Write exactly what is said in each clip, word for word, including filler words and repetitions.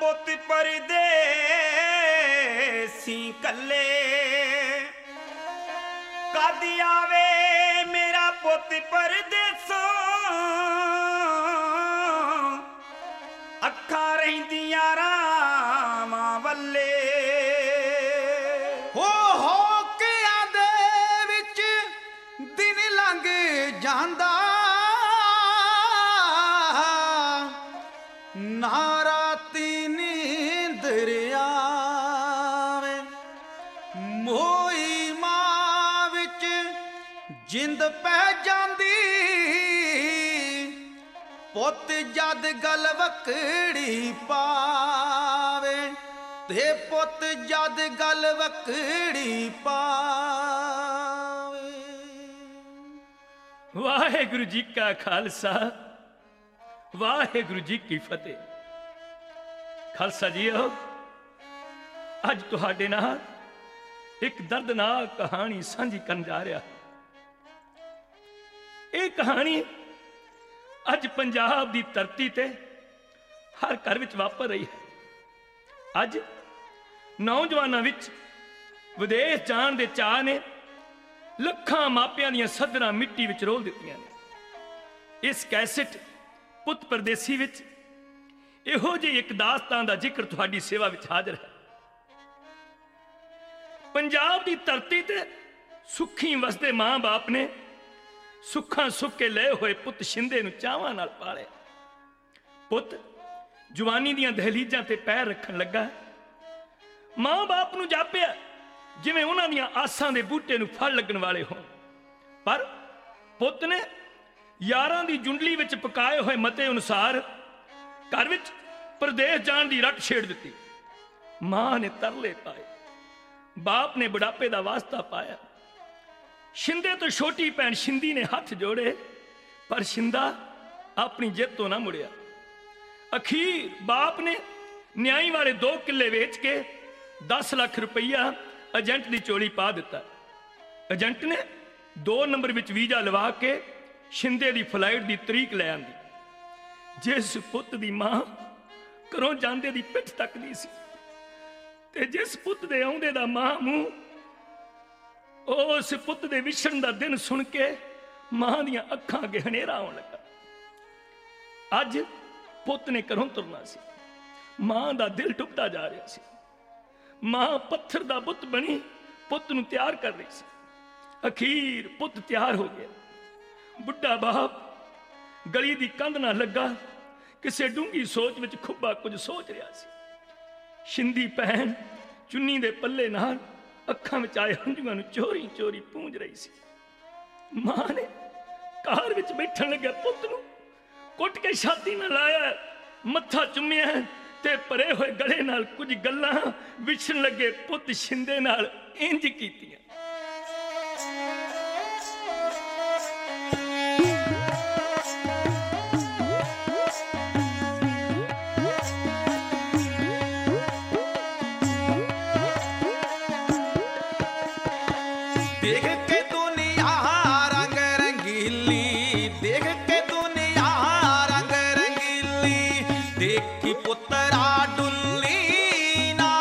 ਪੁੱਤ ਪਰਦੇਸੀ ਕੱਲੇ ਕਦ ਆਵੇ ਮੇਰਾ ਪੁੱਤ ਪਰਦੇਸੋਂ ਅੱਖਾਂ ਰਹਿੰਦੀਆਂ ਰਾਵਾਂ ਵੱਲੇ ਹੋ ਹੋ ਕੇ ਆਦੇ ਵਿੱਚ ਦਿਨ ਲੰਘ ਜਾਂਦਾ ਨਾ ਰਾਤੀ ਨੀਂਦਰ ਆਵੇ ਮੋਈ ਮਾਂ ਵਿੱਚ ਜਿੰਦ ਪੈ ਜਾਂਦੀ ਪੁੱਤ ਜਦ ਗਲ ਵਕੜੀ ਪਾਵੇ ਤੇ ਪੁੱਤ ਜਦ ਗਲ ਵਕੜੀ ਪਾਵੇ। ਵਾਹਿਗੁਰੂ ਜੀ ਕਾ ਖਾਲਸਾ ਵਾਹਿਗੁਰੂ ਜੀ ਕੀ ਫਤਿਹ। ਖਾਲਸਾ ਜੀਓ, ਅੱਜ ਤੁਹਾਡੇ ਨਾਲ ਇੱਕ ਦਰਦਨਾਕ ਕਹਾਣੀ ਸਾਂਝੀ ਕਰਨ ਜਾ ਰਿਹਾ। ਇਹ ਕਹਾਣੀ ਅੱਜ ਪੰਜਾਬ ਦੀ ਧਰਤੀ ਤੇ ਹਰ ਘਰ ਵਿੱਚ ਵਾਪਰ ਰਹੀ ਹੈ। ਅੱਜ ਨੌਜਵਾਨਾਂ ਵਿੱਚ ਵਿਦੇਸ਼ ਜਾਣ ਦੇ ਚਾਅ ਨੇ ਲੱਖਾਂ ਮਾਪਿਆਂ ਦੀਆਂ ਸੱਧਰਾਂ ਮਿੱਟੀ ਵਿੱਚ ਰੋਲ ਦਿੱਤੀਆਂ ਨੇ। ਇਸ ਕੈਸੇਟ ਪੁੱਤ ਪਰਦੇਸੀ ਵਿੱਚ ਇਹੋ ਜਿਹੀ ਇੱਕ ਦਾਸਤਾਨ ਦਾ ਜ਼ਿਕਰ ਤੁਹਾਡੀ ਸੇਵਾ ਵਿੱਚ ਹਾਜ਼ਰ ਹੈ। ਪੰਜਾਬ ਦੀ ਧਰਤੀ ਤੇ ਸੁੱਖੀ ਵਸਦੇ ਮਾਂ ਬਾਪ ਨੇ ਸੁੱਖਾਂ ਸੁੱਖ ਕੇ ਲਏ ਹੋਏ ਪੁੱਤ ਸ਼ਿੰਦੇ ਨੂੰ ਚਾਵਾਂ ਨਾਲ ਪਾਲਿਆ। ਪੁੱਤ ਜਵਾਨੀ ਦੀਆਂ ਦਹਲੀਜ਼ਾਂ ਤੇ ਪੈਰ ਰੱਖਣ ਲੱਗਾ। ਮਾਂ ਬਾਪ ਨੂੰ ਜਾਪਿਆ ਜਿਵੇਂ ਉਹਨਾਂ ਦੀਆਂ ਆਸਾਂ ਦੇ ਬੂਟੇ ਨੂੰ ਫਲ ਲੱਗਣ ਵਾਲੇ ਹੋਣ, ਪਰ ਪੁੱਤ ਨੇ ਯਾਰਾਂ ਦੀ ਜੁੰਡਲੀ ਵਿੱਚ ਪਕਾਏ ਹੋਏ ਮਤੇ ਅਨੁਸਾਰ ਘਰ ਵਿੱਚ ਪ੍ਰਦੇਸ਼ ਜਾਣ ਦੀ ਰੱਟ ਛੇੜ ਦਿੱਤੀ। ਮਾਂ ਨੇ ਤਰਲੇ ਪਾਏ, ਬਾਪ ਨੇ ਬੁਢਾਪੇ ਦਾ ਵਾਸਤਾ ਪਾਇਆ। ਸ਼ਿੰਦੇ ਤੋਂ ਛੋਟੀ ਭੈਣ ਸ਼ਿੰਦੀ ਨੇ ਹੱਥ ਜੋੜੇ, ਪਰ ਸ਼ਿੰਦਾ ਆਪਣੀ ਜਿੱਦ ਤੋਂ ਨਾ ਮੁੜਿਆ। ਅਖੀਰ ਬਾਪ ਨੇ ਨਿਆਈ ਵਾਲੇ ਦੋ ਕਿੱਲੇ ਵੇਚ ਕੇ ਦਸ ਲੱਖ ਰੁਪਈਆ ਏਜੰਟ ਦੀ ਚੋਲੀ ਪਾ ਦਿੱਤਾ। ਏਜੰਟ ਨੇ ਦੋ ਨੰਬਰ ਵਿੱਚ ਵੀਜ਼ਾ ਲਵਾ ਕੇ ਸ਼ਿੰਦੇ ਦੀ ਫਲਾਈਟ ਦੀ ਤਰੀਕ ਲੈ ਆਂਦੀ। ਜਿਸ ਪੁੱਤ ਦੀ ਮਾਂ ਘਰੋਂ ਜਾਂਦੇ ਦੀ ਪਿੱਠ ਤੱਕਦੀ ਸੀ ਤੇ ਜਿਸ ਪੁੱਤ ਦੇ ਆਉਂਦੇ ਦਾ ਮਾਂ ਮੂੰਹ, ਉਸ ਪੁੱਤ ਦੇ ਵਿਛੜਨ ਦਾ ਦਿਨ ਸੁਣ ਕੇ ਮਾਂ ਦੀਆਂ ਅੱਖਾਂ ਅੱਗੇ ਹਨੇਰਾ ਆਉਣ ਲੱਗਾ। ਅੱਜ ਪੁੱਤ ਨੇ ਘਰੋਂ ਤੁਰਨਾ ਸੀ। ਮਾਂ ਦਾ ਦਿਲ ਟੁੱਟਦਾ ਜਾ ਰਿਹਾ ਸੀ। ਮਾਂ ਪੱਥਰ ਦਾ ਬੁੱਤ ਬਣੀ ਪੁੱਤ ਨੂੰ ਤਿਆਰ ਕਰ ਰਹੀ ਸੀ। ਅਖੀਰ ਪੁੱਤ ਤਿਆਰ ਹੋ ਗਿਆ। ਬੁੱਢਾ ਬਾਪ ਗਲੀ ਦੀ ਕੰਧ ਨਾਲ ਲੱਗਾ ਕਿਸੇ ਡੂੰਗੀ ਸੋਚ ਵਿੱਚ ਖੁੱਬਾ ਕੁਝ ਸੋਚ ਰਿਹਾ ਸੀ। ਸ਼ਿੰਦੀ ਭੈਣ ਚੁੰਨੀ ਦੇ ਪੱਲੇ ਨਾਲ ਅੱਖਾਂ ਵਿੱਚ ਆਏ ਹੰਝੂਆਂ ਨੂੰ ਚੋਰੀ ਚੋਰੀ ਪੂੰਝ ਰਹੀ ਸੀ। ਮਾਂ ਨੇ ਕਾਰ ਵਿੱਚ ਬੈਠਣ ਲੱਗਿਆ ਪੁੱਤ ਨੂੰ ਕੁੱਟ ਕੇ ਛਾਤੀ ਨਾਲ ਲਾਇਆ, ਮੱਥਾ ਚੁੰਮਿਆ ਤੇ ਭਰੇ ਹੋਏ ਗਲੇ ਨਾਲ ਕੁਝ ਗੱਲਾਂ ਵਿਛਣ ਲੱਗੇ ਪੁੱਤ ਸ਼ਿੰਦੇ ਨਾਲ ਇੰਜ ਕੀਤੀਆਂ। ਦੇਖ ਕੇ ਦੁਨੀਆ ਰੰਗ ਰੰਗੀਲੀ, ਦੇਖ ਕੇ ਦੁਨੀਆ ਰੰਗ ਰੰਗੀਲੀ, ਦੇਖੀ ਪੁੱਤਰਾ ਡੁੱਲੀ ਨਾ।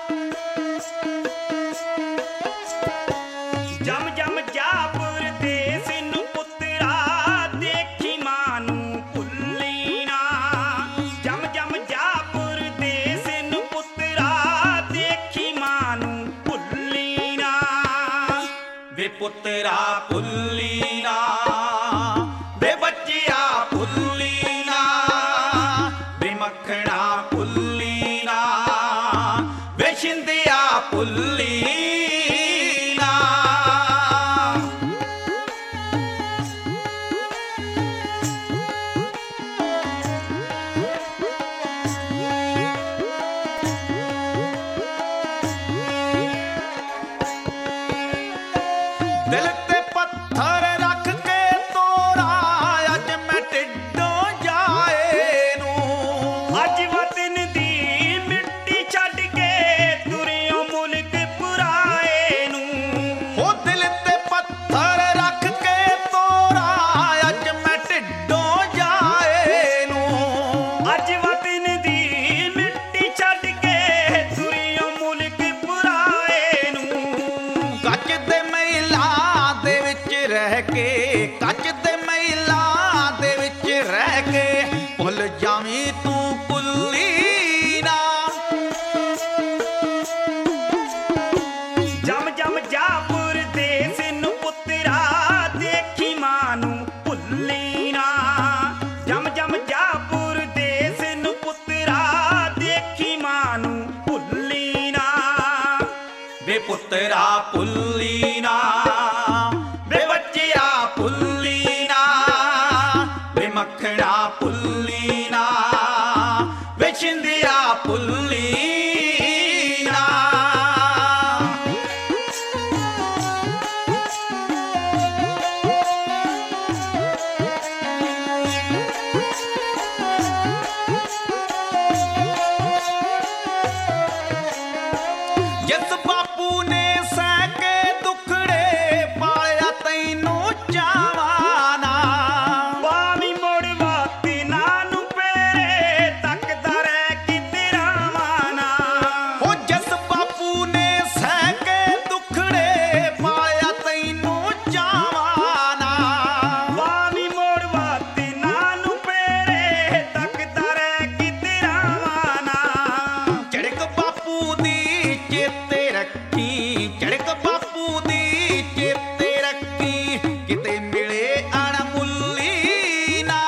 ਜਮ ਜਮ ਜਾ ਪਰਦੇਸ ਨੂੰ ਪੁੱਤਰਾ ਦੇਖੀ ਮਾਂ ਨੂੰ ਭੁੱਲੀ ਨਾ। ਜਮ ਜਮ ਜਾ ਪਰਦੇਸ ਨੂੰ ਪੁੱਤਰਾ ਦੇਖੀ ਮਾਂ ਨੂੰ ਭੁੱਲੀ ਨਾ। ਵੇ ਪੁੱਤਰਾ ਭੁੱਲੀ ਨਾ, ਵੇ ਬੱਚਿਆ ਭੁੱਲੀ ਨਾ, ਵੇ ਮੱਖਣਾ ਭੁੱਲੀ ਨਾ, ਵੇ ਸ਼ਿੰਦਿਆ ਭੁੱਲੀ ਨਾ। ਦਿਲ ਤੇ ਪੱਥਰ ਰੱਖ ਕੇ ਤੋਰਾ ਅੱਜ ਮੈਂ ਢਿੱਡੋਂ ਜਾਏ ਨੂੰ। ਅੱਜ ਵਤਨ ਦੀ ਮਿੱਟੀ ਛੱਡ ਕੇ ਤੁਰਿਓ ਮੁਲਕ ਪੁਰਾ ਪੁੱਤਰਾ ਭੁੱਲੀ ਨਾ, ਵੇ ਬੱਚਿਆ ਭੁੱਲੀ ਨਾ, ਵੇ ਮੱਖਣਾ ਭੁੱਲੀ ਨਾ, ਵੇ ਛਿੰਦਿਆ ਭੁੱਲੀ ਨਾ। ਜਿਸ ਬਾਪੂ ਨੇ ਸਹਿ ਕੇ ਦੁੱਖੜੇ ਪਾਲਿਆ ਤੈਨੂੰ ਚਾਵਾਂ ਨਾ, ਬਾਵੀਂ ਮੁੜ ਵਾਤੀ ਨਾ ਨੂੰ ਪੇਰੇ ਤੱਕਦਾ ਰਹਿ ਕਿਤੇ ਰਾਵਾਂ ਨਾ। ਉਹ ਜਿਸ ਬਾਪੂ ਨੇ ਸਹਿ ਕੇ ਦੁੱਖੜੇ ਪਾਲਿਆ ਤੈਨੂੰ ਚਾਵਾਂ ਨਾ, ਬਾਵੀਂ ਮੁੜ ਵਾਤੀ ਨਾ ਨੂੰ ਪੇਰੇ ਤੱਕਦਾ ਰਹਿ ਕਿਤੇ ਰਾਵਾਂ ਨਾ। ਝੜਕ ਬਾਪੂ ਦੀ ਚੇਤੇ ਰੱਖੀ, ਝੜਕ ਬਾਪੂ ਦੀ ਚੇਤੇ ਰੱਖੀ, ਕਿਤੇ ਮਿਲੇ ਅਣਮੁੱਲੀ ਨਾ।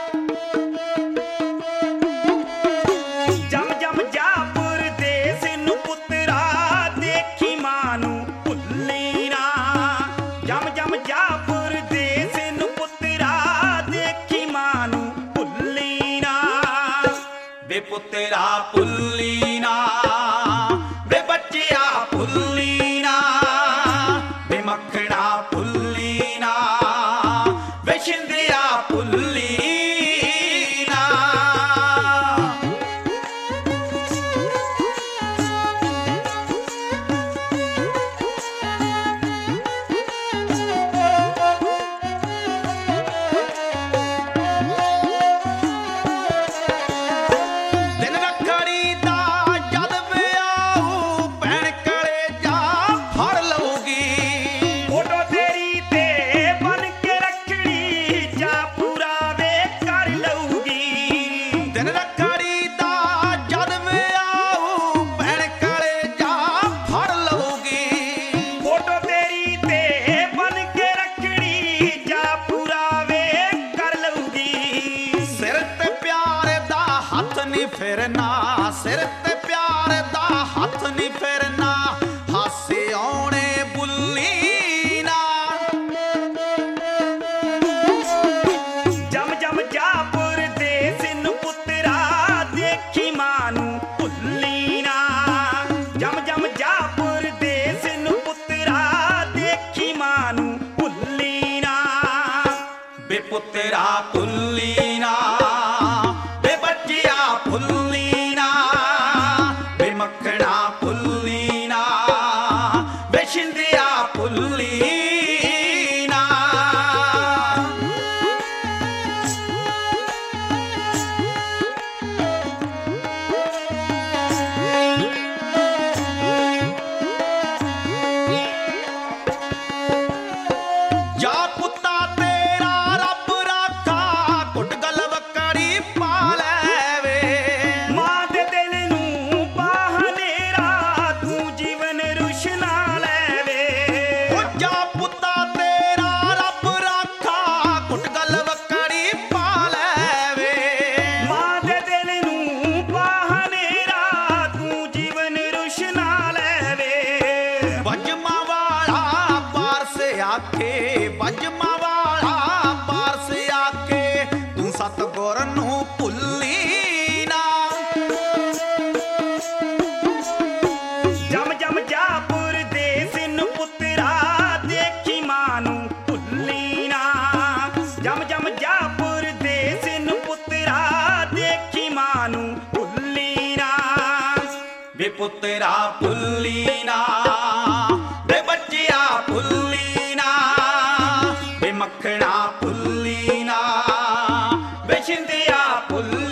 ਜਮ ਜਮ ਜਾ ਪਰਦੇਸ ਨੂੰ ਪੁੱਤਰਾ ਦੇਖੀ ਮਾਂ ਨੂੰ ਭੁੱਲੀ ਨਾ। ਜਮ ਜਮ ਜਾ ਪਰਦੇਸ ਨੂੰ ਪੁੱਤਰਾ ਦੇਖੀ ਮਾਂ ਨੂੰ ਭੁੱਲੀ ਨਾ। ਵੇ ਪੁੱਤਰਾ ਭੁੱਲੀ ਨਾ, ਵੇ ਬੱਚਿਆ ਭੁੱਲੀ ਨਾ, ਵੇ ਮੱਖਣਾ ਭੁੱਲੀ ਨਾ, ਵੇ ਛਿੰਦਿਆ ਭੁੱਲੀ ਨਾ। ਦਿਨ ਰੱਖੜੀ ਦਾ ਜਦ ਵਿਆਹੂ ਭੈਣ ਕਲੇਜਾ ਫੜ ਲਊਗੀ। ਫੋਟੋ ਤੇਰੀ ਤੇ ਬਨ ਕੇ ਰੱਖੜੀ ਜਾ ਪੂਰਾ ਵੇ ਕਰ ਲਊਗੀ। ਦਿਨ ਰੱਖੜੀ ਦਾ ਜਦ ਵਿਆਹੂ ਭੈਣ ਕਲੇਜਾ ਫੜ ਲਊਗੀ। ਫੋਟੋ ਤੇਰੀ ਤੇ ਬਨ ਕੇ ਰੱਖੜੀ ਜਾ ਪੂਰਾ ਵੇ ਕਰ ਲਊਗੀ। ਸਿਰ ਤੇ ਪਿਆਰ ਦਾ ਹੱਥ ਨਹੀਂ ਫਿਰਨਾ, ਸਿਰ ਤੇ ਪਿਆਰ ਦਾ ਹੱਥ ਨਹੀਂ ਫਿਰਨਾ, ਹਾਸੇ ਆਉਣੇ ਬੁੱਲੀ ਨਾ। ਜਮ ਜਮ ਜਾ ਪਰਦੇਸ ਨੂੰ ਪੁੱਤਰਾ ਦੇਖੀ ਮਾਂ ਨੂੰ ਭੁੱਲੀ ਨਾ। ਜਮ ਜਮ ਜਾ ਪਰਦੇਸ ਨੂੰ ਪੁੱਤਰਾ ਦੇਖੀ ਮਾਂ ਨੂੰ ਭੁੱਲੀ ਨਾ। ਵੇ ਪੁੱਤਰਾ ਭੁੱਲੀ ਨਾ, ਵੇ ਬੱਚਿਆ ਭੁੱਲੀ ਨਾ, ਵੇ ਮੱਖਣਾ ਭੁੱਲੀ ਨਾ, ਵੇ ਛਿੰਦਿਆ ਭੁੱਲੀ ਨਾ। ਜਾ ਪੁੱਤਾ ਤੇਰਾ ਰੱਬ ਰਾਖਾ, ਗੁੱਟ ਗਲ ਵਕੜੀ ਪਾ ਲੈ ਵੇ। ਮਾਂ ਦੇ ਦਿਲ ਨੂੰ ਬਾਹ ਨੇਰਾ ਤੂੰ ਜੀਵਨ ਰੁਸ਼ਨਾ ਲੈ ਵੇ। ਉਹ ਜਾ ਪੁੱਤਾ ਤੇਰਾ ਰੱਬ ਰਾਖਾ, ਗੁੱਟ ਗਲ ਵਕੜੀ ਪਾ ਲੈ ਵੇ। ਮਾਂ ਦੇ ਦਿਲ ਨੂੰ ਬਾਹ ਨੇਰਾ ਤੂੰ ਜੀਵਨ ਰੁਸ਼ਨਾ ਲੈ ਵੇ। ਬਜਮਾ ਵਾਲਾ ਪਾਰਸ ਆਖੇ, ਬਜਮਾ ਵਾਲਾ ਪਾਰਸ ਆਖੇ, ਤੂੰ ਸਤਿਗੁਰ ਨੂੰ ਭੁੱਲੀ ਨਾ। ਜਮ ਜਮ ਜਾ ਪਰਦੇਸ ਨੂੰ ਪੁੱਤਰਾ ਦੇਖੀ ਮਾਂ ਨੂੰ ਭੁੱਲੀ ਨਾ। ਜਮ ਜਮ ਜਾ ਪਰਦੇਸ ਨੂੰ ਪੁੱਤਰਾ ਦੇਖੀ ਮਾਂ ਨੂੰ ਭੁੱਲੀ ਨਾ। ਵੇ ਪੁੱਤਰਾ ਭੁੱਲੀ ਨਾ, ਵੇ ਬੱਚਿਆ ਭੁੱਲੀ ਨਾ, ਵੇ ਮੱਖਣਾ ਭੁੱਲੀ ਨਾ, ਵੇ ਛਿੰਦਿਆ ਭੁੱਲੀ